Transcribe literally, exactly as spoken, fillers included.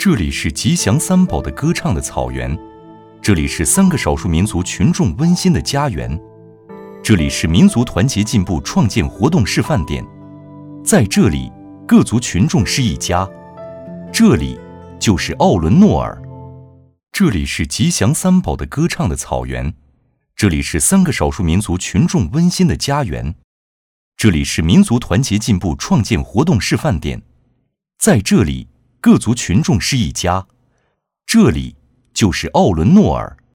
这里是吉祥三宝的歌唱的草原，这里是三个少数民族群众温馨的家园，这里是民族团结进步创建活动示范点，在这里各族群众是一家，这里就是奥伦诺尔。这里是吉祥三宝的歌唱的草原，这里是三个少数民族群众温馨的家园，这里是民族团结进步创建活动示范点，在这里各族群众是一家，这里就是奥伦诺尔。